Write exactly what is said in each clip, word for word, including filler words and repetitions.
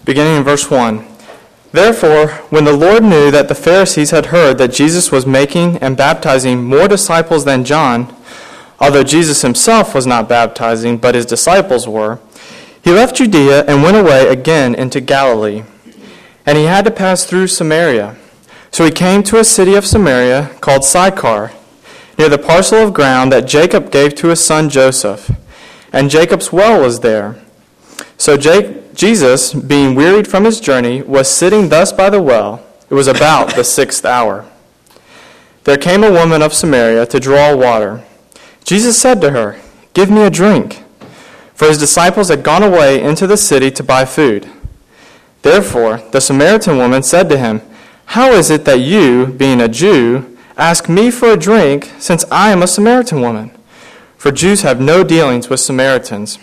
beginning in verse one. Therefore, when the Lord knew that the Pharisees had heard that Jesus was making and baptizing more disciples than John, although Jesus himself was not baptizing, but his disciples were, he left Judea and went away again into Galilee. And he had to pass through Samaria. So he came to a city of Samaria called Sychar, near the parcel of ground that Jacob gave to his son Joseph. And Jacob's well was there. So Jake, Jesus, being wearied from his journey, was sitting thus by the well. It was about the sixth hour. There came a woman of Samaria to draw water. Jesus said to her, "Give me a drink." For his disciples had gone away into the city to buy food. Therefore the Samaritan woman said to him, "How is it that you, being a Jew, ask me for a drink, since I am a Samaritan woman?" For Jews have no dealings with Samaritans.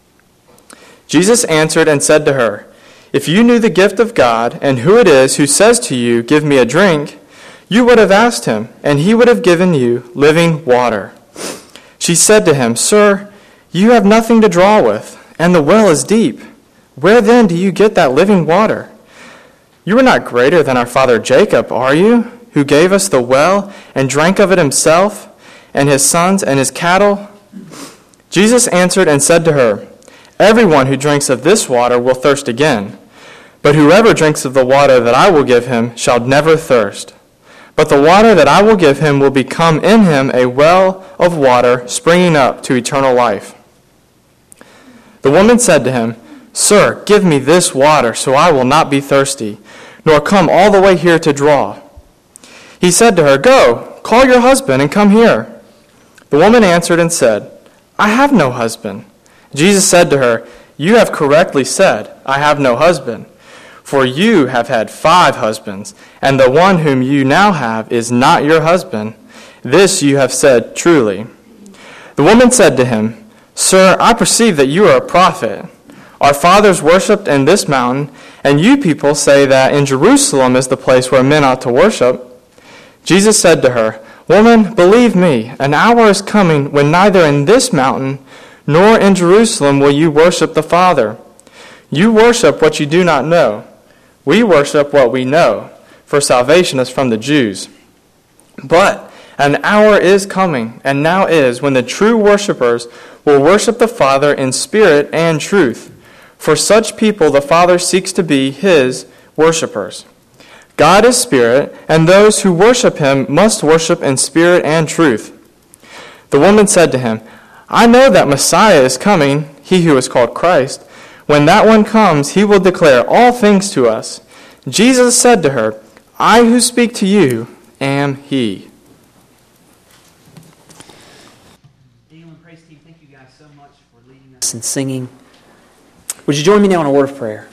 Jesus answered and said to her, "If you knew the gift of God, and who it is who says to you, 'Give me a drink,' you would have asked him, and he would have given you living water." She said to him, "Sir, you have nothing to draw with, and the well is deep. Where then do you get that living water? You are not greater than our father Jacob, are you, who gave us the well and drank of it himself, and his sons and his cattle?" Jesus answered and said to her, "Everyone who drinks of this water will thirst again, but whoever drinks of the water that I will give him shall never thirst. But the water that I will give him will become in him a well of water springing up to eternal life." The woman said to him, "Sir, give me this water so I will not be thirsty, nor come all the way here to draw." He said to her, "Go, call your husband and come here." The woman answered and said, "I have no husband." Jesus said to her, "You have correctly said, 'I have no husband,' for you have had five husbands, and the one whom you now have is not your husband. This you have said truly." The woman said to him, "Sir, I perceive that you are a prophet. Our fathers worshipped in this mountain, and you people say that in Jerusalem is the place where men ought to worship." Jesus said to her, "Woman, believe me, an hour is coming when neither in this mountain nor in Jerusalem will you worship the Father. You worship what you do not know. We worship what we know, for salvation is from the Jews. But an hour is coming, and now is, when the true worshipers will worship the Father in spirit and truth. For such people the Father seeks to be his worshipers. God is spirit, and those who worship him must worship in spirit and truth." The woman said to him, "I know that Messiah is coming, he who is called Christ. When that one comes, he will declare all things to us." Jesus said to her, "I who speak to you am he." Daniel and praise team, thank you guys so much for leading us and singing. Would you join me now in a word of prayer?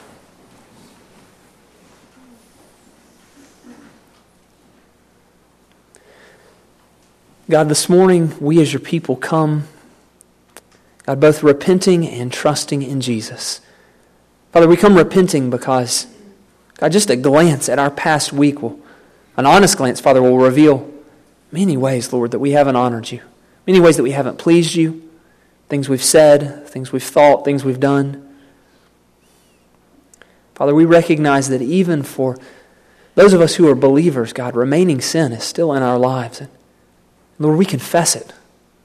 God, this morning we as your people come, God, both repenting and trusting in Jesus. Father, we come repenting because, God, just a glance at our past week, will, an honest glance, Father, will reveal many ways, Lord, that we haven't honored you. Many ways that we haven't pleased you. Things we've said, things we've thought, things we've done. Father, we recognize that even for those of us who are believers, God, remaining sin is still in our lives. And Lord, we confess it.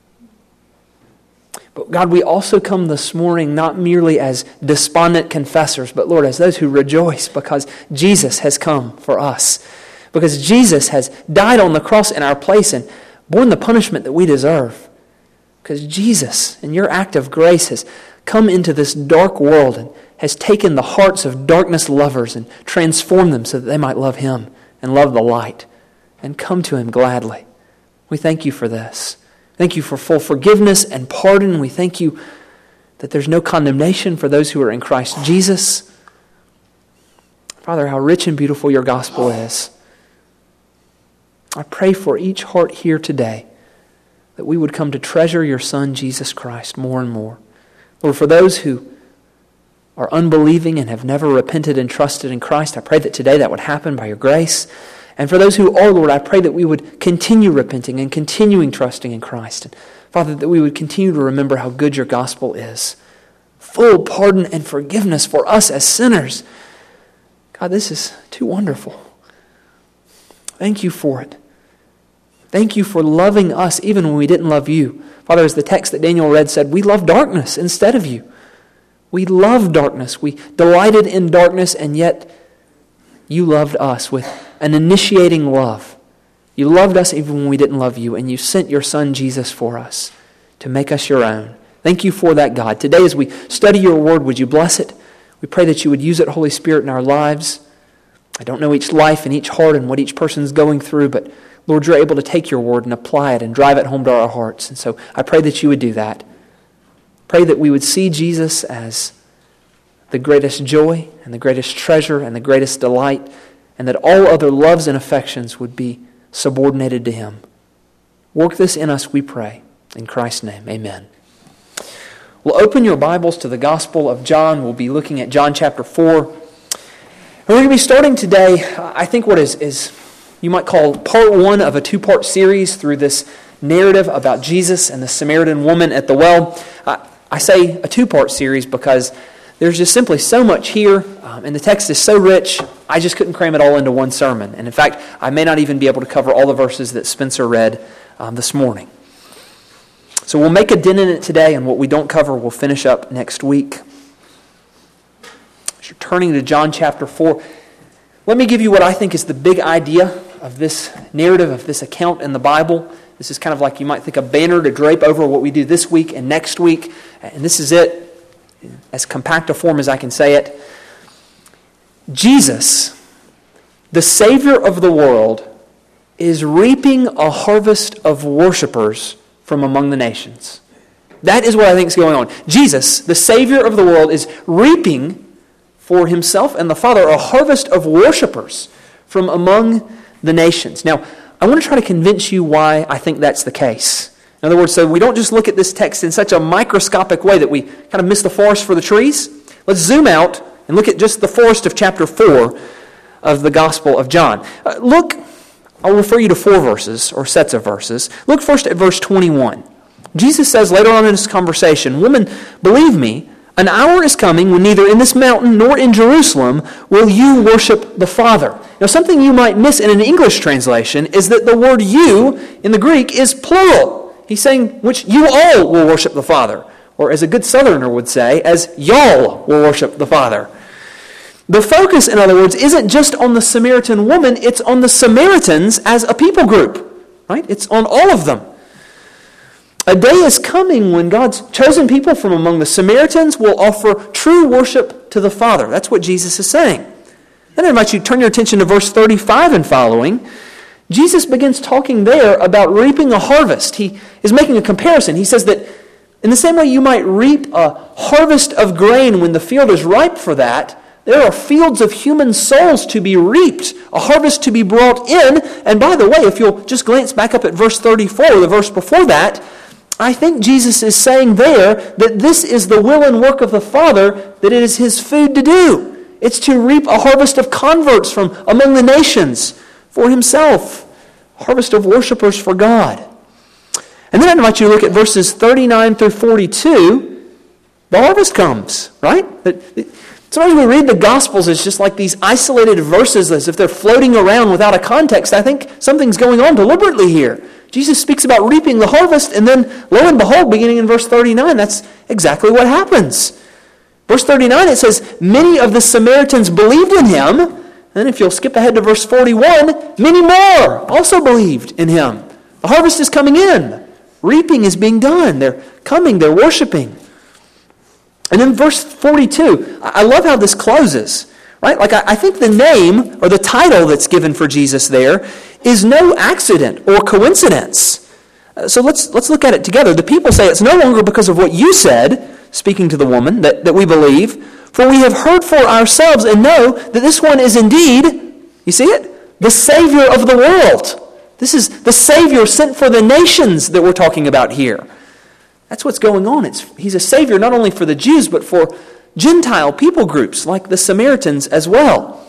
But God, we also come this morning not merely as despondent confessors, but Lord, as those who rejoice because Jesus has come for us. Because Jesus has died on the cross in our place and borne the punishment that we deserve. Because Jesus, in your act of grace, has come into this dark world and has taken the hearts of darkness lovers and transformed them so that they might love him and love the light and come to him gladly. We thank you for this. Thank you for full forgiveness and pardon. We thank you that there's no condemnation for those who are in Christ Jesus. Father, how rich and beautiful your gospel is. I pray for each heart here today that we would come to treasure your Son, Jesus Christ, more and more. Lord, for those who are unbelieving and have never repented and trusted in Christ, I pray that today that would happen by your grace. And for those who are, Lord, I pray that we would continue repenting and continuing trusting in Christ. And Father, that we would continue to remember how good your gospel is. Full pardon and forgiveness for us as sinners. God, this is too wonderful. Thank you for it. Thank you for loving us even when we didn't love you. Father, as the text that Daniel read said, we love darkness instead of you. We love darkness. We delighted in darkness, and yet you loved us with an initiating love. You loved us even when we didn't love you, and you sent your Son Jesus for us to make us your own. Thank you for that, God. Today as we study your word, would you bless it? We pray that you would use it, Holy Spirit, in our lives. I don't know each life and each heart and what each person's going through, but Lord, you're able to take your word and apply it and drive it home to our hearts. And so I pray that you would do that. Pray that we would see Jesus as the greatest joy and the greatest treasure and the greatest delight, and that all other loves and affections would be subordinated to him. Work this in us, we pray. In Christ's name, amen. Well, open your Bibles to the Gospel of John. We'll be looking at John chapter four. And we're going to be starting today, I think what is, is you might call part one of a two-part series through this narrative about Jesus and the Samaritan woman at the well. I, I say a two-part series because there's just simply so much here, um, and the text is so rich, I just couldn't cram it all into one sermon. And in fact, I may not even be able to cover all the verses that Spencer read um, this morning. So we'll make a dent in it today, and what we don't cover we'll finish up next week. As you're turning to John chapter four, let me give you what I think is the big idea of this narrative, of this account in the Bible. This is kind of like you might think a banner to drape over what we do this week and next week. And this is it, as compact a form as I can say it. Jesus, the Savior of the world, is reaping a harvest of worshipers from among the nations. That is what I think is going on. Jesus, the Savior of the world, is reaping for himself and the Father a harvest of worshipers from among the nations. Now, I want to try to convince you why I think that's the case. In other words, so we don't just look at this text in such a microscopic way that we kind of miss the forest for the trees. Let's zoom out and look at just the forest of chapter four of the Gospel of John. Uh, look, I'll refer you to four verses, or sets of verses. Look first at verse twenty-one. Jesus says later on in this conversation, "Woman, believe me, an hour is coming when neither in this mountain nor in Jerusalem will you worship the Father." Now, something you might miss in an English translation is that the word "you" in the Greek is plural. He's saying, which you all will worship the Father. Or as a good Southerner would say, as y'all will worship the Father. The focus, in other words, isn't just on the Samaritan woman, it's on the Samaritans as a people group. Right? It's on all of them. A day is coming when God's chosen people from among the Samaritans will offer true worship to the Father. That's what Jesus is saying. Then I invite you to turn your attention to verse thirty-five and following. Jesus begins talking there about reaping a harvest. He is making a comparison. He says that in the same way you might reap a harvest of grain when the field is ripe for that, there are fields of human souls to be reaped, a harvest to be brought in. And by the way, if you'll just glance back up at verse thirty-four, the verse before that, I think Jesus is saying there that this is the will and work of the Father, that it is his food to do. It's to reap a harvest of converts from among the nations for himself, a harvest of worshipers for God. And then I invite you to look at verses thirty-nine through forty-two. The harvest comes, right? Sometimes we read the Gospels as just like these isolated verses as if they're floating around without a context. I think something's going on deliberately here. Jesus speaks about reaping the harvest, and then, lo and behold, beginning in verse thirty-nine, that's exactly what happens. Verse thirty-nine, it says, many of the Samaritans believed in him. And then if you'll skip ahead to verse forty-one, many more also believed in him. The harvest is coming in. Reaping is being done. They're coming, they're worshiping. And then verse forty-two, I love how this closes. Right? Like I, I think the name or the title that's given for Jesus there is no accident or coincidence. Uh, so let's let's look at it together. The people say it's no longer because of what you said, speaking to the woman, that, that we believe, for we have heard for ourselves and know that this one is indeed, you see it? The Savior of the world. This is the Savior sent for the nations that we're talking about here. That's what's going on. It's, he's a Savior not only for the Jews, but for Gentile people groups like the Samaritans as well.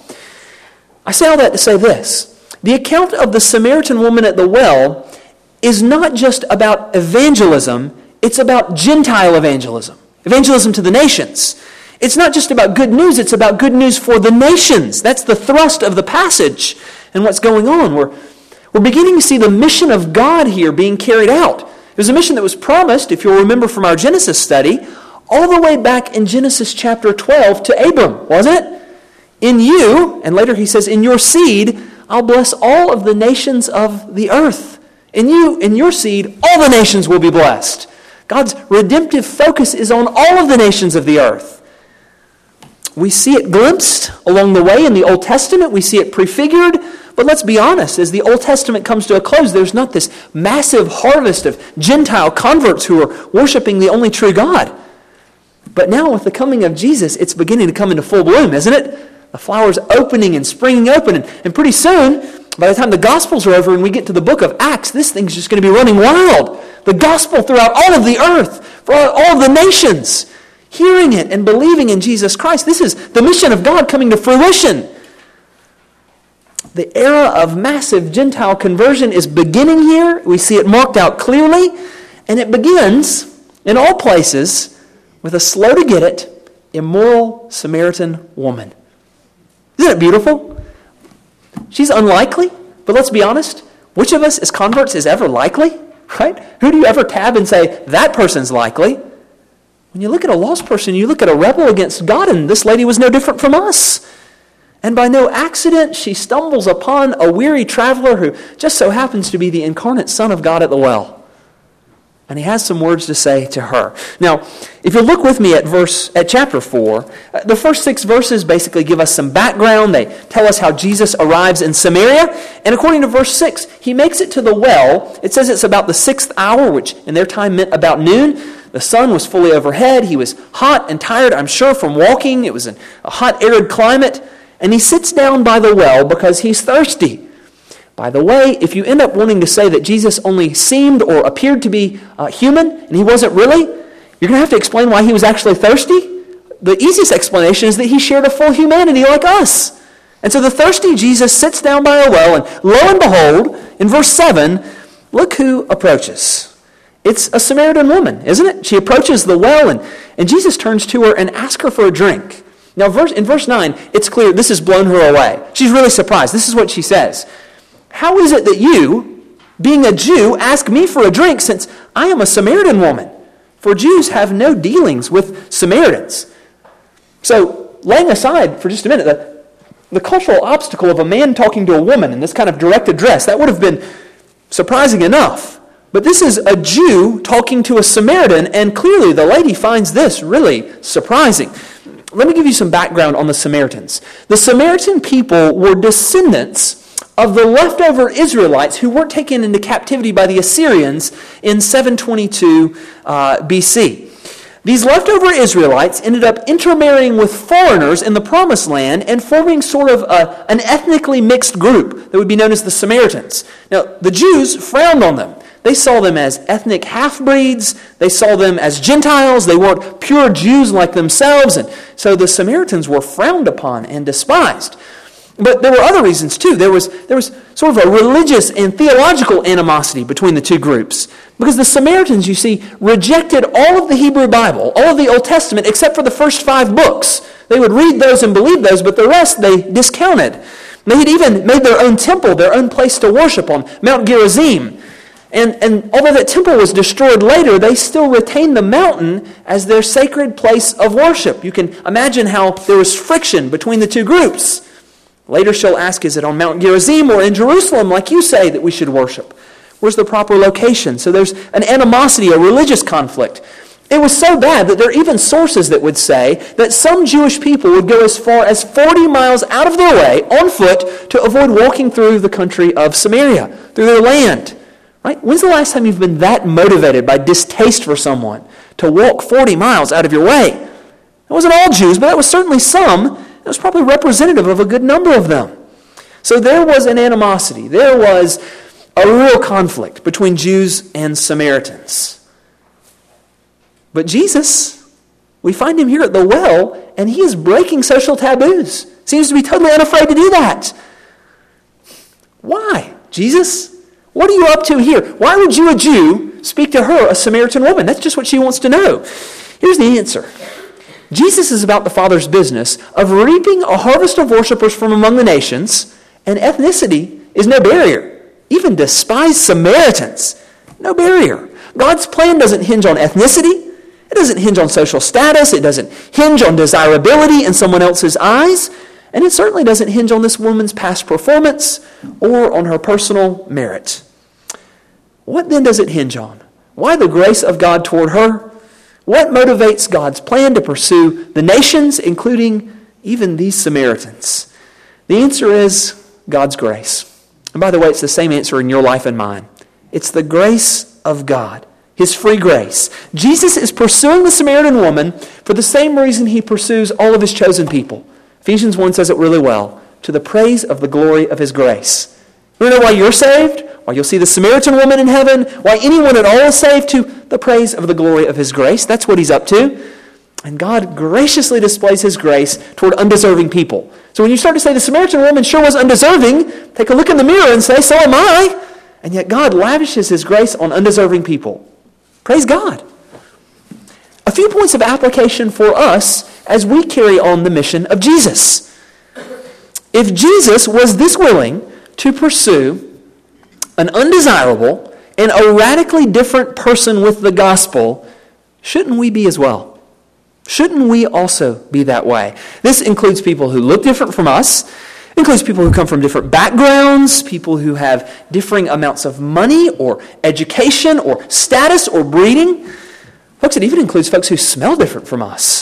I say all that to say this. The account of the Samaritan woman at the well is not just about evangelism, it's about Gentile evangelism. Evangelism to the nations. It's not just about good news, it's about good news for the nations. That's the thrust of the passage and what's going on. We're, we're beginning to see the mission of God here being carried out. It was a mission that was promised, if you'll remember from our Genesis study, all the way back in Genesis chapter twelve to Abram, wasn't it? In you, and later he says, in your seed, I'll bless all of the nations of the earth. In you, in your seed, all the nations will be blessed. God's redemptive focus is on all of the nations of the earth. We see it glimpsed along the way in the Old Testament. We see it prefigured. But let's be honest, as the Old Testament comes to a close, there's not this massive harvest of Gentile converts who are worshiping the only true God. But now with the coming of Jesus, it's beginning to come into full bloom, isn't it? The flower's opening and springing open. And, and pretty soon, by the time the Gospels are over and we get to the book of Acts, this thing's just going to be running wild. The gospel throughout all of the earth, for all of the nations, hearing it and believing in Jesus Christ. This is the mission of God coming to fruition. The era of massive Gentile conversion is beginning here. We see it marked out clearly. And it begins, in all places, with a slow-to-get-it, immoral Samaritan woman. Isn't it beautiful? She's unlikely, but let's be honest. Which of us as converts is ever likely? Right? Who do you ever tab and say, that person's likely? When you look at a lost person, you look at a rebel against God, and this lady was no different from us. And by no accident, she stumbles upon a weary traveler who just so happens to be the incarnate Son of God at the well. And he has some words to say to her. Now, if you look with me at verse at chapter four, the first six verses basically give us some background. They tell us how Jesus arrives in Samaria. And according to verse six, he makes it to the well. It says it's about the sixth hour, which in their time meant about noon. The sun was fully overhead. He was hot and tired, I'm sure, from walking. It was a hot, arid climate. And he sits down by the well because he's thirsty. By the way, if you end up wanting to say that Jesus only seemed or appeared to be uh, human, and he wasn't really, you're going to have to explain why he was actually thirsty. The easiest explanation is that he shared a full humanity like us. And so the thirsty Jesus sits down by a well, and lo and behold, in verse seven, look who approaches. It's a Samaritan woman, isn't it? She approaches the well, and, and Jesus turns to her and asks her for a drink. Now, verse, in verse nine, it's clear this has blown her away. She's really surprised. This is what she says. How is it that you, being a Jew, ask me for a drink since I am a Samaritan woman? For Jews have no dealings with Samaritans. So, laying aside for just a minute the, the cultural obstacle of a man talking to a woman in this kind of direct address, that would have been surprising enough. But this is a Jew talking to a Samaritan, and clearly the lady finds this really surprising. Let me give you some background on the Samaritans. The Samaritan people were descendants of the leftover Israelites who weren't taken into captivity by the Assyrians in seven twenty-two uh, B C. These leftover Israelites ended up intermarrying with foreigners in the Promised Land and forming sort of a, an ethnically mixed group that would be known as the Samaritans. Now, the Jews frowned on them. They saw them as ethnic half-breeds. They saw them as Gentiles. They weren't pure Jews like themselves. And so the Samaritans were frowned upon and despised. But there were other reasons too. There was, there was sort of a religious and theological animosity between the two groups. Because the Samaritans, you see, rejected all of the Hebrew Bible, all of the Old Testament, except for the first five books. They would read those and believe those, but the rest they discounted. They had even made their own temple, their own place to worship on Mount Gerizim. And, and although that temple was destroyed later, they still retained the mountain as their sacred place of worship. You can imagine how there was friction between the two groups. Later she'll ask, is it on Mount Gerizim or in Jerusalem, like you say, that we should worship? Where's the proper location? So there's an animosity, a religious conflict. It was so bad that there are even sources that would say that some Jewish people would go as far as forty miles out of their way on foot to avoid walking through the country of Samaria, through their land. Right? When's the last time you've been that motivated by distaste for someone to walk forty miles out of your way? It wasn't all Jews, but that was certainly some. It was probably representative of a good number of them. So there was an animosity. There was a real conflict between Jews and Samaritans. But Jesus, we find him here at the well, and he is breaking social taboos. Seems to be totally unafraid to do that. Why? Jesus, what are you up to here? Why would you, a Jew, speak to her, a Samaritan woman? That's just what she wants to know. Here's the answer. Jesus is about the Father's business of reaping a harvest of worshipers from among the nations, and ethnicity is no barrier. Even despised Samaritans, no barrier. God's plan doesn't hinge on ethnicity. It doesn't hinge on social status. It doesn't hinge on desirability in someone else's eyes. And it certainly doesn't hinge on this woman's past performance or on her personal merit. What then does it hinge on? Why the grace of God toward her? What motivates God's plan to pursue the nations, including even these Samaritans? The answer is God's grace. And by the way, it's the same answer in your life and mine. It's the grace of God, His free grace. Jesus is pursuing the Samaritan woman for the same reason He pursues all of His chosen people. Ephesians one says it really well, to the praise of the glory of His grace. You want to know why you're saved? Why you'll see the Samaritan woman in heaven? Why anyone at all is saved? To the praise of the glory of His grace. That's what He's up to. And God graciously displays His grace toward undeserving people. So when you start to say the Samaritan woman sure was undeserving, take a look in the mirror and say, so am I. And yet God lavishes His grace on undeserving people. Praise God. A few points of application for us as we carry on the mission of Jesus. If Jesus was this willing to pursue an undesirable and a radically different person with the gospel, shouldn't we be as well? Shouldn't we also be that way? This includes people who look different from us. It includes people who come from different backgrounds, people who have differing amounts of money or education or status or breeding. Folks, it even includes folks who smell different from us.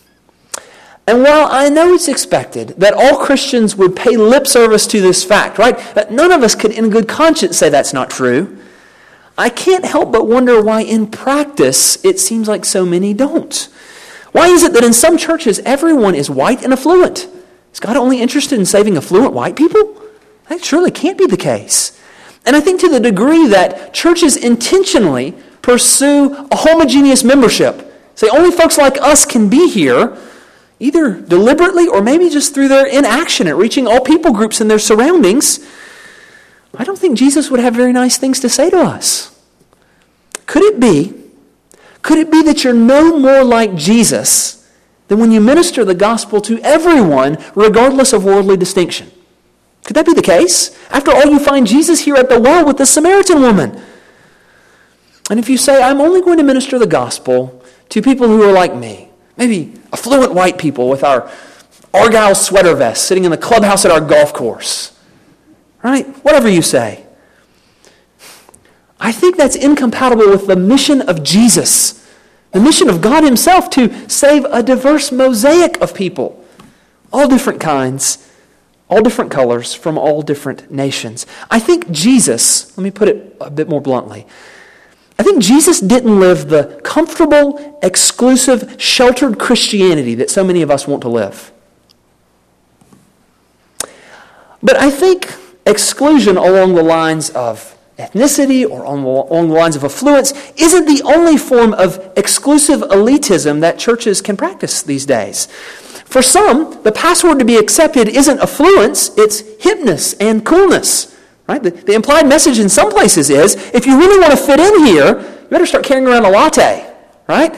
And while I know it's expected that all Christians would pay lip service to this fact, right? That none of us could in good conscience say that's not true. I can't help but wonder why in practice it seems like so many don't. Why is it that in some churches everyone is white and affluent? Is God only interested in saving affluent white people? That surely can't be the case. And I think to the degree that churches intentionally pursue a homogeneous membership, say only folks like us can be here, either deliberately or maybe just through their inaction at reaching all people groups in their surroundings, I don't think Jesus would have very nice things to say to us. Could it be, could it be that you're no more like Jesus than when you minister the gospel to everyone, regardless of worldly distinction? Could that be the case? After all, you find Jesus here at the well with the Samaritan woman. And if you say, I'm only going to minister the gospel to people who are like me, maybe affluent white people with our Argyle sweater vests sitting in the clubhouse at our golf course, right? Whatever you say. I think that's incompatible with the mission of Jesus, the mission of God Himself to save a diverse mosaic of people, all different kinds, all different colors, from all different nations. I think Jesus, let me put it a bit more bluntly, I think Jesus didn't live the comfortable, exclusive, sheltered Christianity that so many of us want to live. But I think exclusion along the lines of ethnicity or along the lines of affluence isn't the only form of exclusive elitism that churches can practice these days. For some, the password to be accepted isn't affluence, it's hipness and coolness. Right? The, the implied message in some places is, if you really want to fit in here, you better start carrying around a latte, right?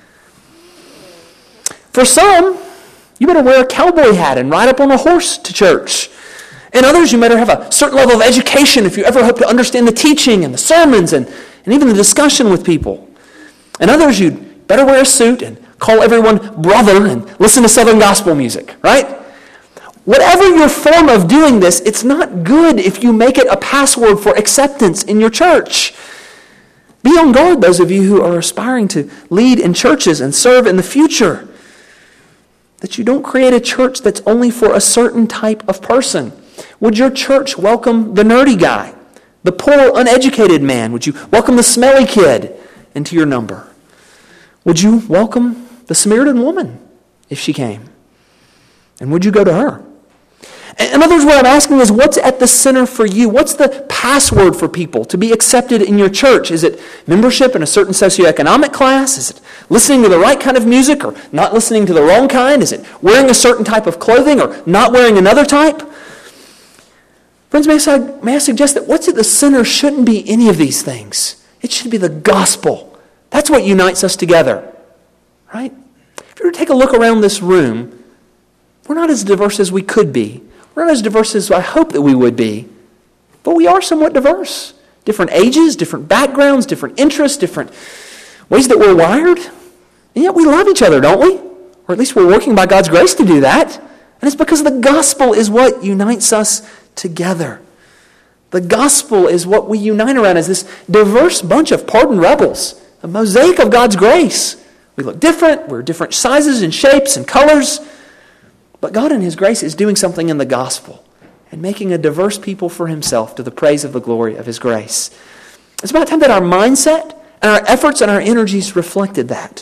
For some, you better wear a cowboy hat and ride up on a horse to church. And others, you better have a certain level of education if you ever hope to understand the teaching and the sermons and, and even the discussion with people. And others, you'd better wear a suit and call everyone brother and listen to Southern gospel music, right? Whatever your form of doing this, it's not good if you make it a password for acceptance in your church. Be on guard, those of you who are aspiring to lead in churches and serve in the future, that you don't create a church that's only for a certain type of person. Would your church welcome the nerdy guy, the poor, uneducated man? Would you welcome the smelly kid into your number? Would you welcome the Samaritan woman if she came? And would you go to her? In other words, what I'm asking is, what's at the center for you? What's the password for people to be accepted in your church? Is it membership in a certain socioeconomic class? Is it listening to the right kind of music or not listening to the wrong kind? Is it wearing a certain type of clothing or not wearing another type? Friends, may I, may I suggest that what's at the center shouldn't be any of these things. It should be the gospel. That's what unites us together, right? If if you were to take a look around this room, we're not as diverse as we could be. We're not as diverse as I hope that we would be. But we are somewhat diverse. Different ages, different backgrounds, different interests, different ways that we're wired. And yet we love each other, don't we? Or at least we're working by God's grace to do that. And it's because the gospel is what unites us together. The gospel is what we unite around as this diverse bunch of pardoned rebels, a mosaic of God's grace. We look different, we're different sizes and shapes and colors, but God in His grace is doing something in the gospel and making a diverse people for Himself to the praise of the glory of His grace. It's about time that our mindset and our efforts and our energies reflected that.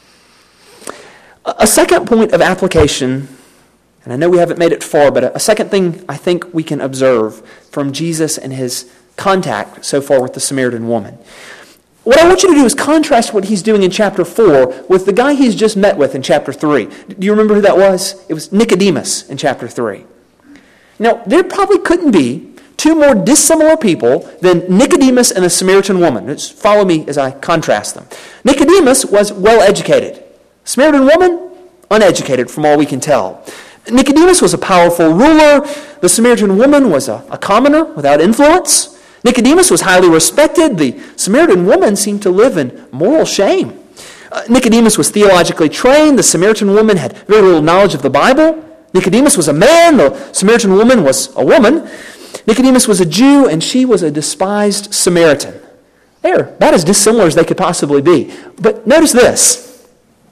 A second point of application, and I know we haven't made it far, but a second thing I think we can observe from Jesus and His contact so far with the Samaritan woman. What I want you to do is contrast what He's doing in chapter four with the guy He's just met with in chapter three. Do you remember who that was? It was Nicodemus in chapter three. Now, there probably couldn't be two more dissimilar people than Nicodemus and the Samaritan woman. Just follow me as I contrast them. Nicodemus was well-educated. Samaritan woman, uneducated from all we can tell. Nicodemus was a powerful ruler. The Samaritan woman was a, a commoner without influence. Nicodemus was highly respected. The Samaritan woman seemed to live in moral shame. Uh, Nicodemus was theologically trained. The Samaritan woman had very little knowledge of the Bible. Nicodemus was a man. The Samaritan woman was a woman. Nicodemus was a Jew, and she was a despised Samaritan. They're about as dissimilar as they could possibly be. But notice this.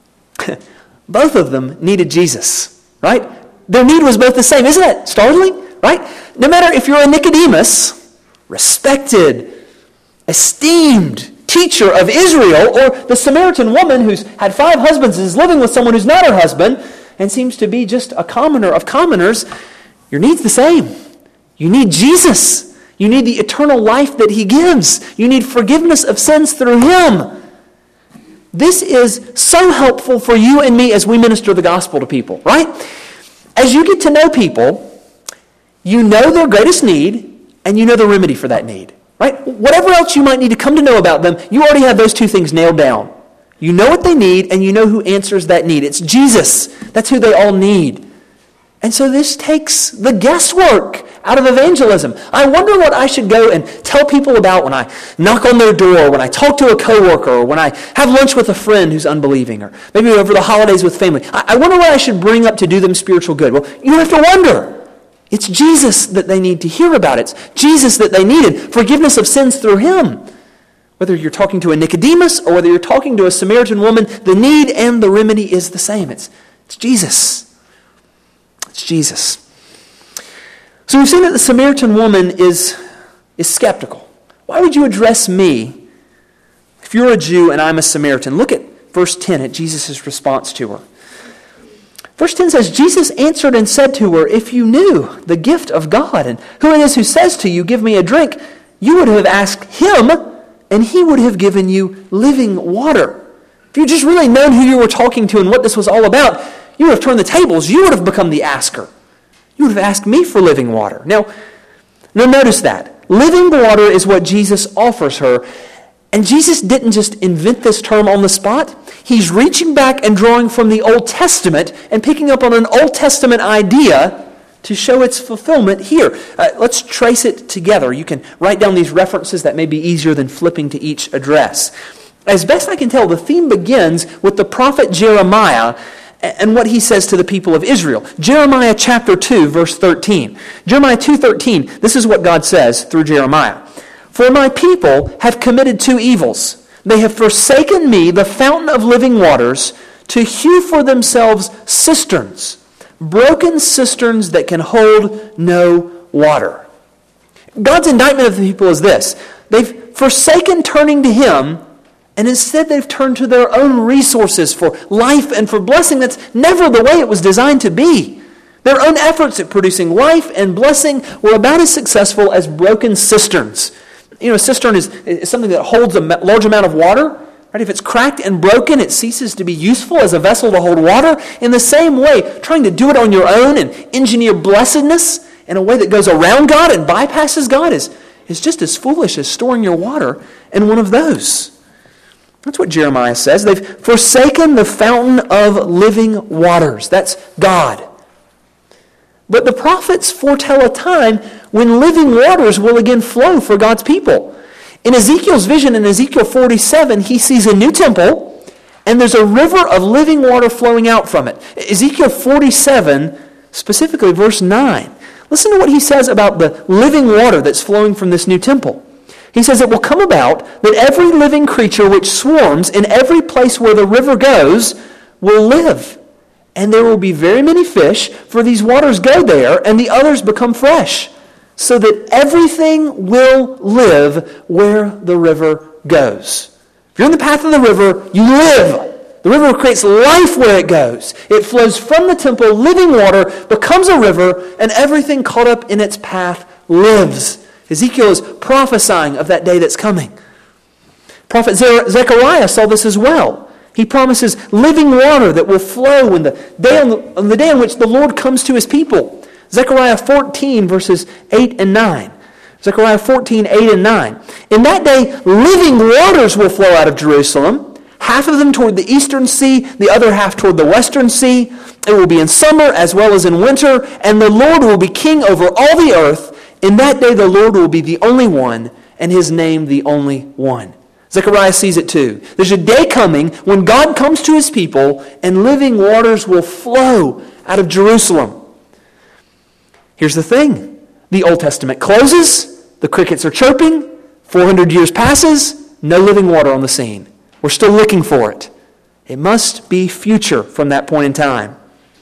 Both of them needed Jesus, right? Their need was both the same. Isn't that startling, right? No matter if you're a Nicodemus, respected, esteemed teacher of Israel, or the Samaritan woman who's had five husbands and is living with someone who's not her husband and seems to be just a commoner of commoners, your need's the same. You need Jesus. You need the eternal life that He gives. You need forgiveness of sins through Him. This is so helpful for you and me as we minister the gospel to people, right? As you get to know people, you know their greatest need, and you know the remedy for that need, right? Whatever else you might need to come to know about them, you already have those two things nailed down. You know what they need, and you know who answers that need. It's Jesus. That's who they all need. And so this takes the guesswork out of evangelism. I wonder what I should go and tell people about when I knock on their door, when I talk to a coworker, or when I have lunch with a friend who's unbelieving, or maybe over the holidays with family. I wonder what I should bring up to do them spiritual good. Well, you don't have to wonder. It's Jesus that they need to hear about. It's Jesus that they needed. Forgiveness of sins through Him. Whether you're talking to a Nicodemus or whether you're talking to a Samaritan woman, the need and the remedy is the same. It's, it's Jesus. It's Jesus. So we've seen that the Samaritan woman is, is skeptical. Why would you address me if you're a Jew and I'm a Samaritan? Look at verse ten, at Jesus' response to her. Verse ten says, Jesus answered and said to her, if you knew the gift of God and who it is who says to you, give me a drink, you would have asked Him, and He would have given you living water. If you just really known who you were talking to and what this was all about, you would have turned the tables. You would have become the asker. You would have asked me for living water. Now, now notice that. Living water is what Jesus offers her. And Jesus didn't just invent this term on the spot. He's reaching back and drawing from the Old Testament and picking up on an Old Testament idea to show its fulfillment here. Uh, let's trace it together. You can write down these references. That may be easier than flipping to each address. As best I can tell, the theme begins with the prophet Jeremiah and what he says to the people of Israel. Jeremiah chapter two, verse thirteen. Jeremiah two thirteen, this is what God says through Jeremiah. For my people have committed two evils. They have forsaken me, the fountain of living waters, to hew for themselves cisterns, broken cisterns that can hold no water. God's indictment of the people is this. They've forsaken turning to Him, and instead they've turned to their own resources for life and for blessing. That's never the way it was designed to be. Their own efforts at producing life and blessing were about as successful as broken cisterns. You know, a cistern is, is something that holds a large amount of water. Right? If it's cracked and broken, it ceases to be useful as a vessel to hold water. In the same way, trying to do it on your own and engineer blessedness in a way that goes around God and bypasses God is, is just as foolish as storing your water in one of those. That's what Jeremiah says. They've forsaken the fountain of living waters. That's God. But the prophets foretell a time when living waters will again flow for God's people. In Ezekiel's vision in Ezekiel forty-seven, he sees a new temple, and there's a river of living water flowing out from it. Ezekiel forty-seven, specifically verse nine. Listen to what he says about the living water that's flowing from this new temple. He says, "It will come about that every living creature which swarms in every place where the river goes will live. And there will be very many fish, for these waters go there, and the others become fresh, so that everything will live where the river goes." If you're in the path of the river, you live. The river creates life where it goes. It flows from the temple, living water, becomes a river, and everything caught up in its path lives. Ezekiel is prophesying of that day that's coming. Prophet Zechariah saw this as well. He promises living water that will flow in the day on the, on the day on which the Lord comes to his people. Zechariah fourteen, verses eight and nine. Zechariah fourteen, eight and nine. "In that day, living waters will flow out of Jerusalem, half of them toward the eastern sea, the other half toward the western sea. It will be in summer as well as in winter, and the Lord will be king over all the earth. In that day, the Lord will be the only one, and his name the only one." Zechariah sees it too. There's a day coming when God comes to his people, and living waters will flow out of Jerusalem. Here's the thing. The Old Testament closes. The crickets are chirping. four hundred years passes. No living water on the scene. We're still looking for it. It must be future from that point in time.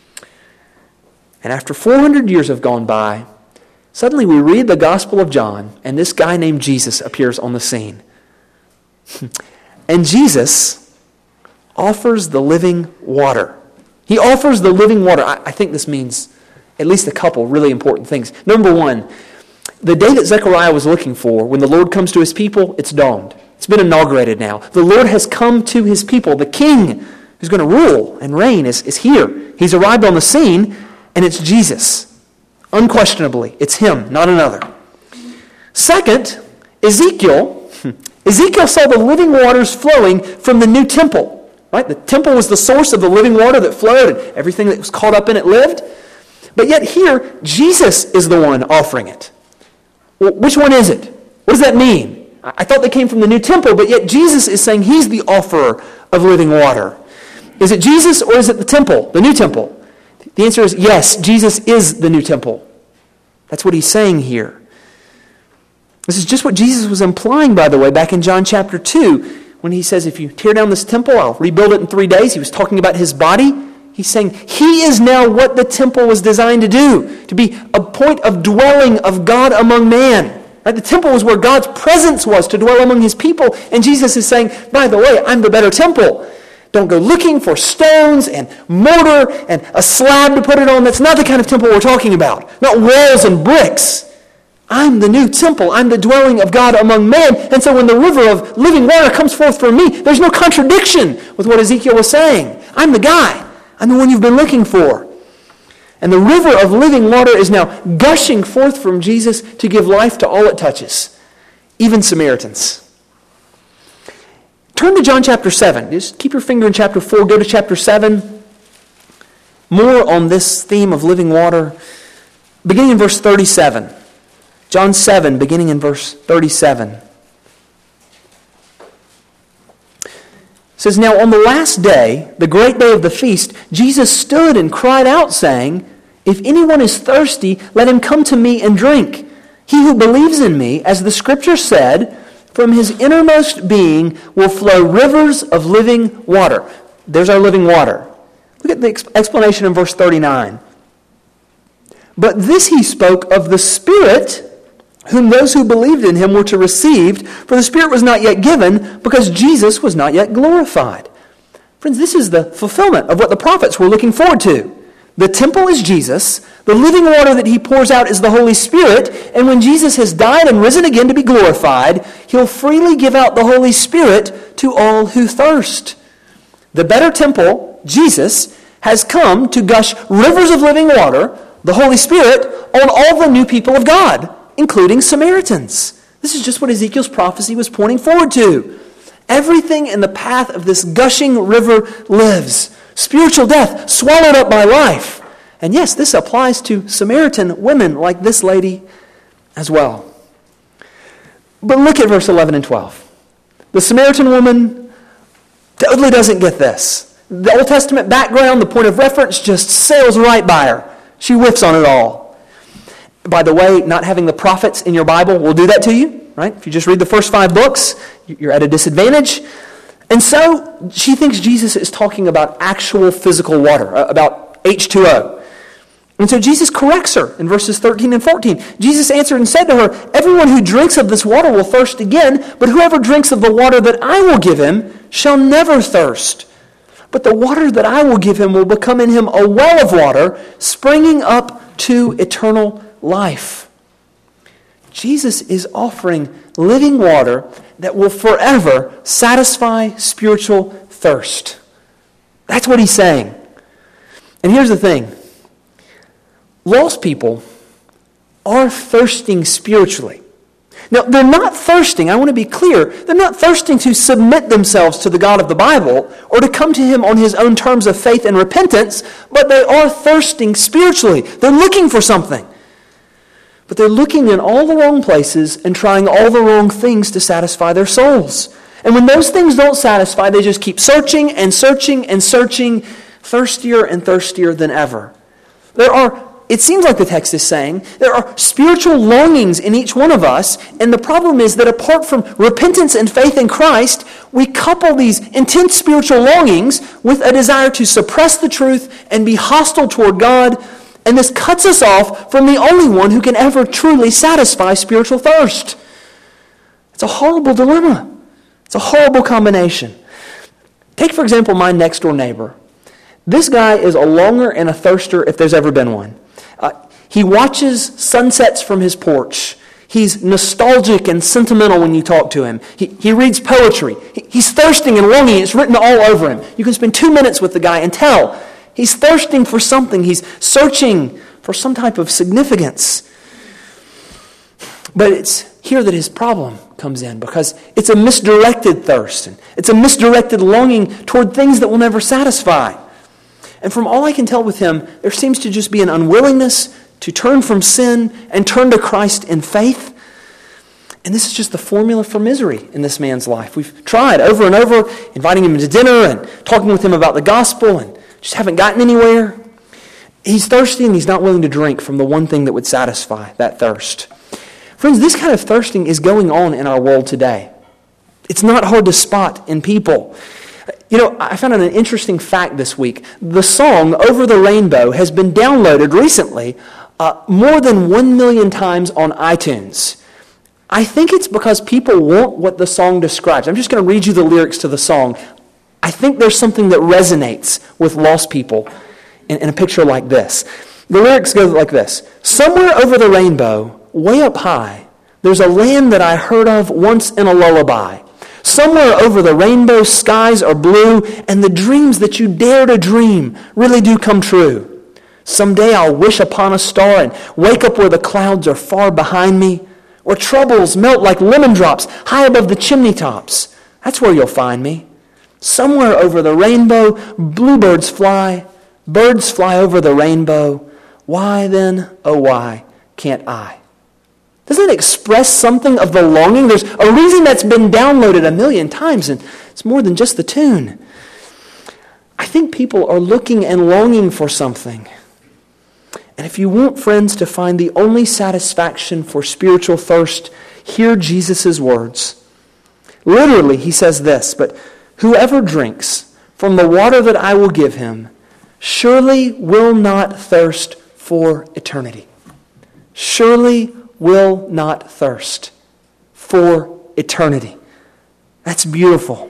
And after four hundred years have gone by, suddenly we read the Gospel of John, and this guy named Jesus appears on the scene. And Jesus offers the living water. He offers the living water. I, I think this means at least a couple really important things. Number one, the day that Zechariah was looking for, when the Lord comes to his people, it's dawned. It's been inaugurated now. The Lord has come to his people. The King who's going to rule and reign is, is here. He's arrived on the scene, and it's Jesus. Unquestionably, it's him, not another. Second, Ezekiel, Ezekiel saw the living waters flowing from the new temple. Right? The temple was the source of the living water that flowed, and everything that was caught up in it lived. But yet here, Jesus is the one offering it. Well, which one is it? What does that mean? I thought they came from the new temple, but yet Jesus is saying he's the offerer of living water. Is it Jesus or is it the temple, the new temple? The answer is yes, Jesus is the new temple. That's what he's saying here. This is just what Jesus was implying, by the way, back in John chapter two, when he says, if you tear down this temple, I'll rebuild it in three days. He was talking about his body. He's saying he is now what the temple was designed to do, to be a point of dwelling of God among man. Right? The temple was where God's presence was, to dwell among his people. And Jesus is saying, by the way, I'm the better temple. Don't go looking for stones and mortar and a slab to put it on. That's not the kind of temple we're talking about. Not walls and bricks. I'm the new temple. I'm the dwelling of God among men. And so when the river of living water comes forth from me, there's no contradiction with what Ezekiel was saying. I'm the guy. I'm the one you've been looking for. And the river of living water is now gushing forth from Jesus to give life to all it touches, even Samaritans. Turn to John chapter seven. Just keep your finger in chapter four. Go to chapter seven. More on this theme of living water. Beginning in verse thirty-seven. John seven, beginning in verse thirty-seven. It says, Now on the last day, the great day of the feast, Jesus stood and cried out, saying, If anyone is thirsty, let him come to me and drink. He who believes in me, as the Scripture said, from his innermost being will flow rivers of living water. There's our living water. Look at the explanation in verse thirty-nine. But this he spoke of the Spirit, whom those who believed in him were to receive, for the Spirit was not yet given, because Jesus was not yet glorified. Friends, this is the fulfillment of what the prophets were looking forward to. The temple is Jesus, the living water that he pours out is the Holy Spirit, and when Jesus has died and risen again to be glorified, he'll freely give out the Holy Spirit to all who thirst. The better temple, Jesus, has come to gush rivers of living water, the Holy Spirit, on all the new people of God, including Samaritans. This is just what Ezekiel's prophecy was pointing forward to. Everything in the path of this gushing river lives. Spiritual death swallowed up by life. And yes, this applies to Samaritan women like this lady as well. But look at verse eleven and twelve. The Samaritan woman totally doesn't get this. The Old Testament background, the point of reference, just sails right by her. She whiffs on it all. By the way, not having the prophets in your Bible will do that to you, right? If you just read the first five books, you're at a disadvantage. And so she thinks Jesus is talking about actual physical water, about H two O. And so Jesus corrects her in verses thirteen and fourteen. Jesus answered and said to her, "Everyone who drinks of this water will thirst again, but whoever drinks of the water that I will give him shall never thirst. But the water that I will give him will become in him a well of water, springing up to eternal life." Jesus is offering living water that will forever satisfy spiritual thirst. That's what he's saying. And here's the thing. Lost people are thirsting spiritually. Now, they're not thirsting, I want to be clear, they're not thirsting to submit themselves to the God of the Bible or to come to Him on His own terms of faith and repentance, but they are thirsting spiritually. They're looking for something. But they're looking in all the wrong places and trying all the wrong things to satisfy their souls. And when those things don't satisfy, they just keep searching and searching and searching, thirstier and thirstier than ever. There are It seems like the text is saying there are spiritual longings in each one of us, and the problem is that apart from repentance and faith in Christ, we couple these intense spiritual longings with a desire to suppress the truth and be hostile toward God, and this cuts us off from the only one who can ever truly satisfy spiritual thirst. It's a horrible dilemma. It's a horrible combination. Take, for example, my next-door neighbor. This guy is a longer and a thirster if there's ever been one. Uh, he watches sunsets from his porch. He's nostalgic and sentimental when you talk to him. He, he reads poetry. He, he's thirsting and longing. It's written all over him. You can spend two minutes with the guy and tell. He's thirsting for something. He's searching for some type of significance. But it's here that his problem comes in, because it's a misdirected thirst. And it's a misdirected longing toward things that will never satisfy. And from all I can tell with him, there seems to just be an unwillingness to turn from sin and turn to Christ in faith. And this is just the formula for misery in this man's life. We've tried over and over, inviting him to dinner and talking with him about the gospel, and just haven't gotten anywhere. He's thirsty and he's not willing to drink from the one thing that would satisfy that thirst. Friends, this kind of thirsting is going on in our world today. It's not hard to spot in people. You know, I found out an interesting fact this week. The song Over the Rainbow has been downloaded recently uh, more than one million times on iTunes. I think it's because people want what the song describes. I'm just going to read you the lyrics to the song. I think there's something that resonates with lost people in, in a picture like this. The lyrics go like this. Somewhere over the rainbow, way up high, there's a land that I heard of once in a lullaby. Somewhere over the rainbow, skies are blue, and the dreams that you dare to dream really do come true. Someday I'll wish upon a star and wake up where the clouds are far behind me, where troubles melt like lemon drops high above the chimney tops. That's where you'll find me. Somewhere over the rainbow, bluebirds fly, birds fly over the rainbow. Why then, oh why, can't I? Doesn't it express something of the longing? There's a reason that's been downloaded a million times, and it's more than just the tune. I think people are looking and longing for something. And if you want, friends, to find the only satisfaction for spiritual thirst, hear Jesus' words. Literally, he says this, but whoever drinks from the water that I will give him surely will not thirst for eternity. Surely will not thirst for eternity. That's beautiful.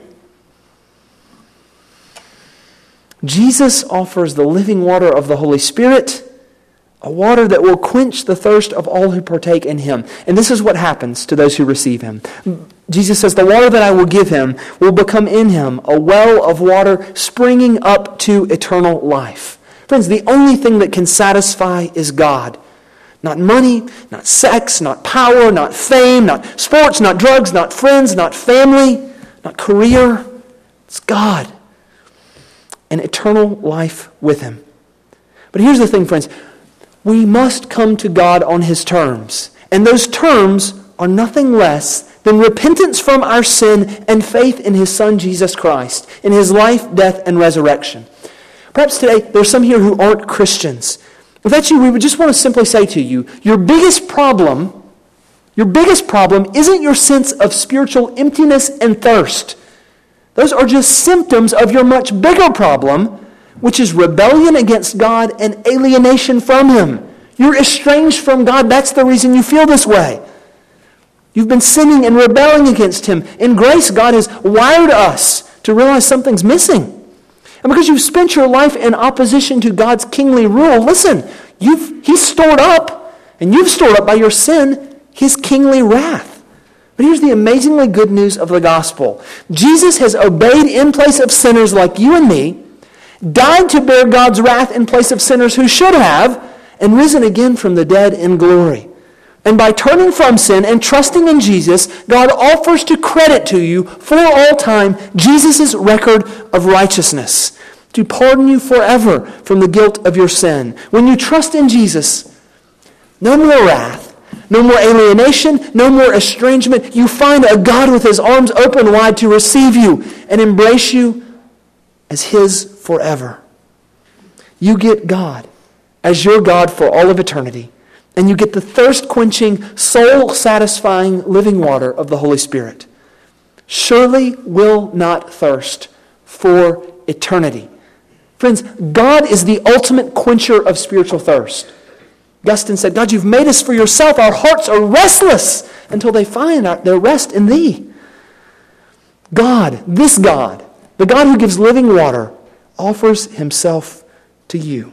Jesus offers the living water of the Holy Spirit, a water that will quench the thirst of all who partake in Him. And this is what happens to those who receive Him. Jesus says, the water that I will give him will become in him a well of water springing up to eternal life. Friends, the only thing that can satisfy is God. Not money, not sex, not power, not fame, not sports, not drugs, not friends, not family, not not career. It's God. And eternal life with Him. But here's the thing, friends. We must come to God on His terms. And those terms are nothing less than repentance from our sin and faith in His Son, Jesus Christ, in His life, death, and resurrection. Perhaps today there's some here who aren't Christians. If that's you, we would just want to simply say to you, your biggest problem, your biggest problem isn't your sense of spiritual emptiness and thirst. Those are just symptoms of your much bigger problem, which is rebellion against God and alienation from Him. You're estranged from God. That's the reason you feel this way. You've been sinning and rebelling against Him. In grace, God has wired us to realize something's missing. And because you've spent your life in opposition to God's kingly rule, listen, you've He's stored up, and you've stored up by your sin, His kingly wrath. But here's the amazingly good news of the gospel. Jesus has obeyed in place of sinners like you and me, died to bear God's wrath in place of sinners who should have, and risen again from the dead in glory. And by turning from sin and trusting in Jesus, God offers to credit to you for all time Jesus' record of righteousness, to pardon you forever from the guilt of your sin. When you trust in Jesus, no more wrath, no more alienation, no more estrangement. You find a God with His arms open wide to receive you and embrace you as His forever. You get God as your God for all of eternity. And you get the thirst-quenching, soul-satisfying living water of the Holy Spirit. Surely will not thirst for eternity. Friends, God is the ultimate quencher of spiritual thirst. Augustine said, God, you've made us for yourself. Our hearts are restless until they find their rest in Thee. God, this God, the God who gives living water, offers Himself to you.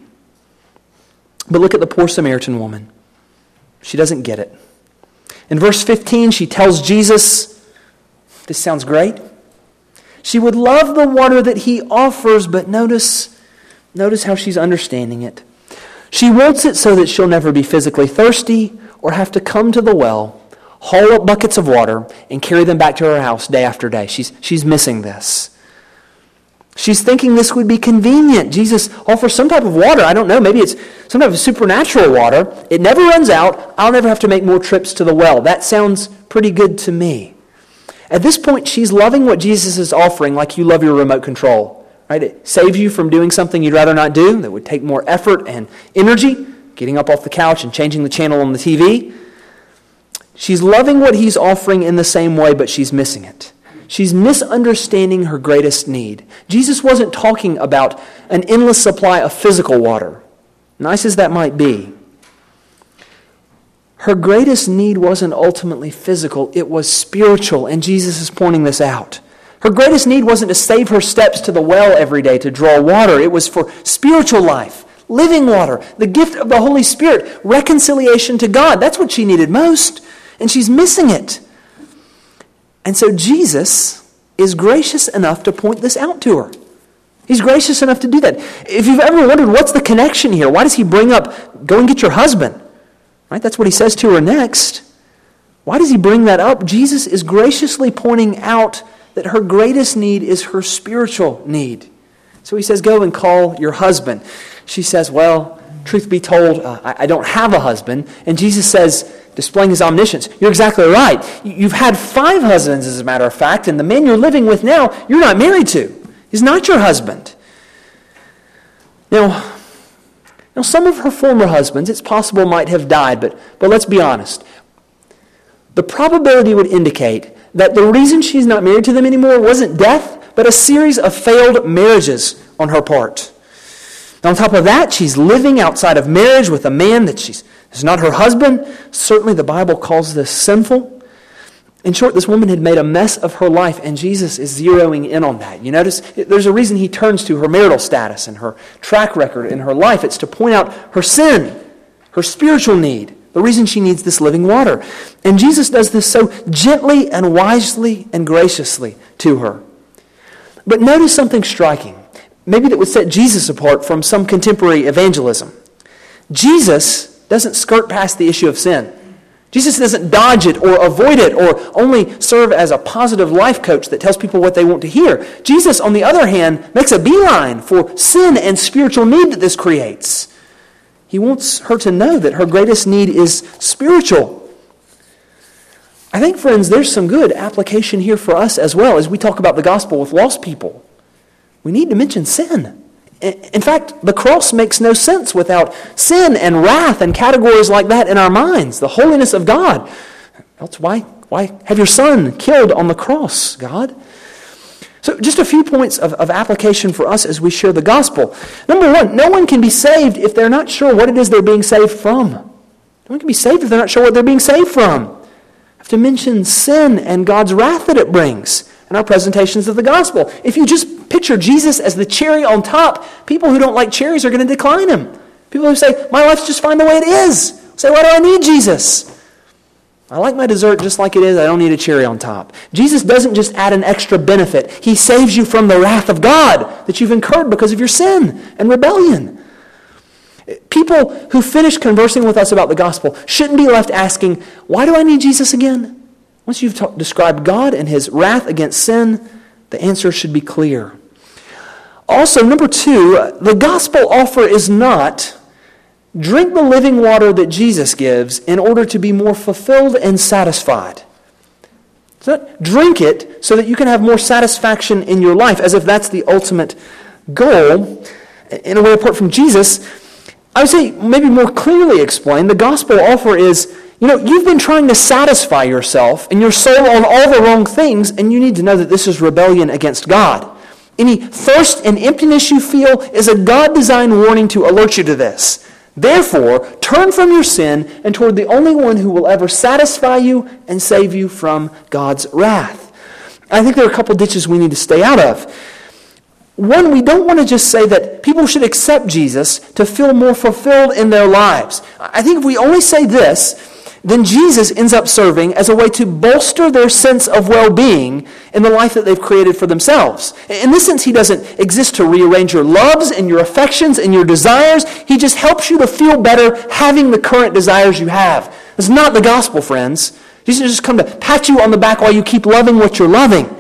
But look at the poor Samaritan woman. She doesn't get it. In verse fifteen, she tells Jesus, this sounds great. She would love the water that He offers, but notice, notice how she's understanding it. She wants it so that she'll never be physically thirsty or have to come to the well, haul up buckets of water, and carry them back to her house day after day. She's, she's missing this. She's thinking this would be convenient. Jesus offers some type of water. I don't know. Maybe it's some type of supernatural water. It never runs out. I'll never have to make more trips to the well. That sounds pretty good to me. At this point, she's loving what Jesus is offering like you love your remote control. Right? It saves you from doing something you'd rather not do that would take more effort and energy, getting up off the couch and changing the channel on the T V. She's loving what He's offering in the same way, but she's missing it. She's misunderstanding her greatest need. Jesus wasn't talking about an endless supply of physical water, nice as that might be. Her greatest need wasn't ultimately physical, it was spiritual, and Jesus is pointing this out. Her greatest need wasn't to save her steps to the well every day to draw water. It was for spiritual life, living water, the gift of the Holy Spirit, reconciliation to God. That's what she needed most, and she's missing it. And so Jesus is gracious enough to point this out to her. He's gracious enough to do that. If you've ever wondered what's the connection here, why does He bring up, go and get your husband? Right? That's what He says to her next. Why does He bring that up? Jesus is graciously pointing out that her greatest need is her spiritual need. So He says, go and call your husband. She says, well, truth be told, uh, I, I don't have a husband. And Jesus says, displaying His omniscience, you're exactly right. You've had five husbands, as a matter of fact, and the man you're living with now, you're not married to. He's not your husband. Now, now some of her former husbands, it's possible, might have died, but, but let's be honest. The probability would indicate that the reason she's not married to them anymore wasn't death, but a series of failed marriages on her part. On top of that, she's living outside of marriage with a man that she's is not her husband. Certainly the Bible calls this sinful. In short, this woman had made a mess of her life, and Jesus is zeroing in on that. You notice there's a reason He turns to her marital status and her track record in her life. It's to point out her sin, her spiritual need, the reason she needs this living water. And Jesus does this so gently and wisely and graciously to her. But notice something striking, maybe that would set Jesus apart from some contemporary evangelism. Jesus doesn't skirt past the issue of sin. Jesus doesn't dodge it or avoid it or only serve as a positive life coach that tells people what they want to hear. Jesus, on the other hand, makes a beeline for sin and spiritual need that this creates. He wants her to know that her greatest need is spiritual. I think, friends, there's some good application here for us as well as we talk about the gospel with lost people. We need to mention sin. In fact, the cross makes no sense without sin and wrath and categories like that in our minds. The holiness of God. Else why, why have your son killed on the cross, God? So just a few points of, of application for us as we share the gospel. Number one, no one can be saved if they're not sure what it is they're being saved from. No one can be saved if they're not sure what they're being saved from. I have to mention sin and God's wrath that it brings in our presentations of the gospel. If you just picture Jesus as the cherry on top, people who don't like cherries are going to decline him. People who say, my life's just fine the way it is, say, why do I need Jesus? I like my dessert just like it is. I don't need a cherry on top. Jesus doesn't just add an extra benefit. He saves you from the wrath of God that you've incurred because of your sin and rebellion. People who finish conversing with us about the gospel shouldn't be left asking, why do I need Jesus again? Once you've ta- described God and his wrath against sin, the answer should be clear. Also, number two, the gospel offer is not drink the living water that Jesus gives in order to be more fulfilled and satisfied. It's not drink it so that you can have more satisfaction in your life, as if that's the ultimate goal. In a way, apart from Jesus, I would say maybe more clearly explained, the gospel offer is, you know, you've been trying to satisfy yourself and your soul on all the wrong things, and you need to know that this is rebellion against God. Any thirst and emptiness you feel is a God-designed warning to alert you to this. Therefore, turn from your sin and toward the only one who will ever satisfy you and save you from God's wrath. I think there are a couple ditches we need to stay out of. One, we don't want to just say that people should accept Jesus to feel more fulfilled in their lives. I think if we only say this, then Jesus ends up serving as a way to bolster their sense of well-being in the life that they've created for themselves. In this sense, he doesn't exist to rearrange your loves and your affections and your desires. He just helps you to feel better having the current desires you have. It's not the gospel, friends. Jesus doesn't just come to pat you on the back while you keep loving what you're loving.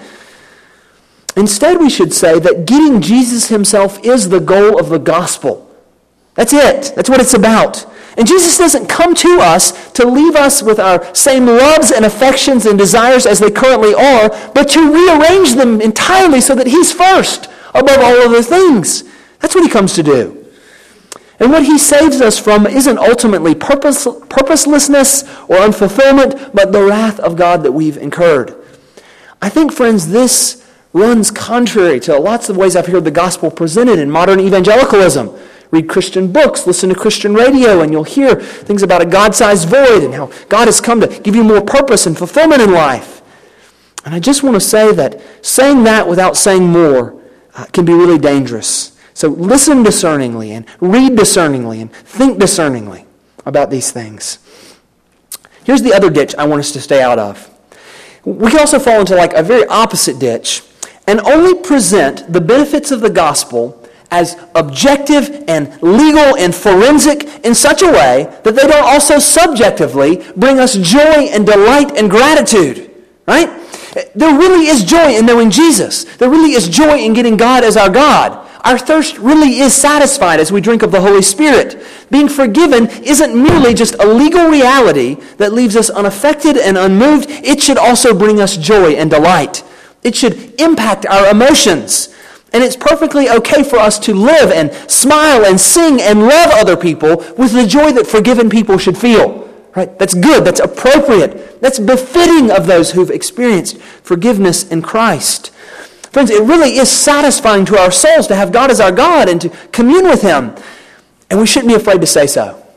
Instead, we should say that getting Jesus himself is the goal of the gospel. That's it. That's what it's about. And Jesus doesn't come to us to leave us with our same loves and affections and desires as they currently are, but to rearrange them entirely so that he's first above all other things. That's what he comes to do. And what he saves us from isn't ultimately purpose, purposelessness or unfulfillment, but the wrath of God that we've incurred. I think, friends, this runs contrary to lots of ways I've heard the gospel presented in modern evangelicalism. Read Christian books, listen to Christian radio, and you'll hear things about a God-sized void and how God has come to give you more purpose and fulfillment in life. And I just want to say that saying that without saying more uh, can be really dangerous. So listen discerningly and read discerningly and think discerningly about these things. Here's the other ditch I want us to stay out of. We can also fall into like a very opposite ditch and only present the benefits of the gospel as objective and legal and forensic in such a way that they don't also subjectively bring us joy and delight and gratitude, right? There really is joy in knowing Jesus. There really is joy in getting God as our God. Our thirst really is satisfied as we drink of the Holy Spirit. Being forgiven isn't merely just a legal reality that leaves us unaffected and unmoved. It should also bring us joy and delight. It should impact our emotions. And it's perfectly okay for us to live and smile and sing and love other people with the joy that forgiven people should feel. Right? That's good. That's appropriate. That's befitting of those who've experienced forgiveness in Christ. Friends, it really is satisfying to our souls to have God as our God and to commune with him. And we shouldn't be afraid to say so.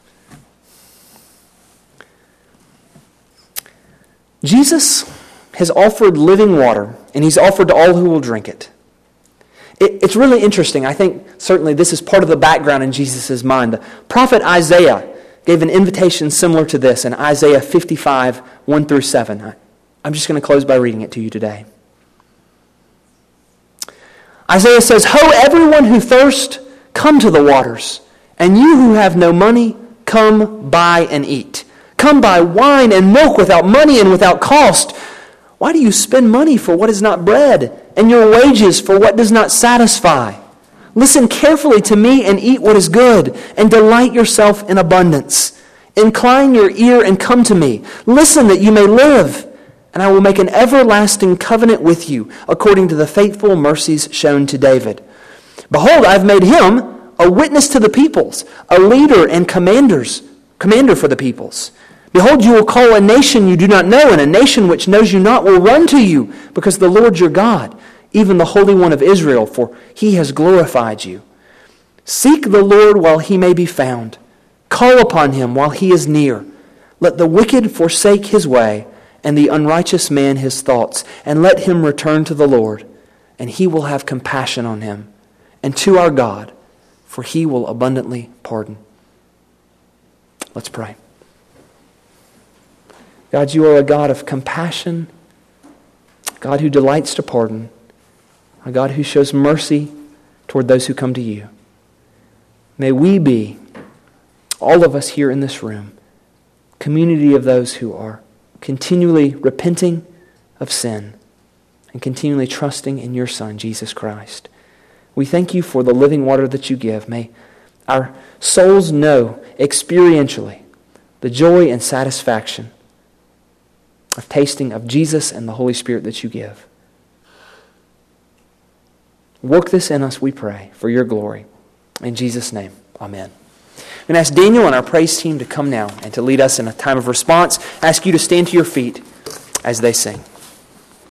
Jesus has offered living water, and he's offered to all who will drink it. It's really interesting. I think certainly this is part of the background in Jesus' mind. The prophet Isaiah gave an invitation similar to this in Isaiah fifty-five, one through seven. I'm just going to close by reading it to you today. Isaiah says, "Ho, everyone who thirsts, come to the waters, and you who have no money, come buy and eat. Come buy wine and milk without money and without cost. Why do you spend money for what is not bread, and your wages for what does not satisfy? Listen carefully to me and eat what is good, and delight yourself in abundance. Incline your ear and come to me. Listen that you may live, and I will make an everlasting covenant with you, according to the faithful mercies shown to David. Behold, I have made him a witness to the peoples, a leader and commanders, commander for the peoples. Behold, you will call a nation you do not know, and a nation which knows you not will run to you, because the Lord your God, even the Holy One of Israel, for he has glorified you. Seek the Lord while he may be found. Call upon him while he is near. Let the wicked forsake his way, and the unrighteous man his thoughts, and let him return to the Lord, and he will have compassion on him, and to our God, for he will abundantly pardon. Let's pray. God, you are a God of compassion, God who delights to pardon, a God who shows mercy toward those who come to you. May we be, all of us here in this room, community of those who are continually repenting of sin and continually trusting in your Son, Jesus Christ. We thank you for the living water that you give. May our souls know experientially the joy and satisfaction of tasting of Jesus and the Holy Spirit that you give. Work this in us, we pray, for your glory. In Jesus' name, amen. I'm going to ask Daniel and our praise team to come now and to lead us in a time of response. I ask you to stand to your feet as they sing.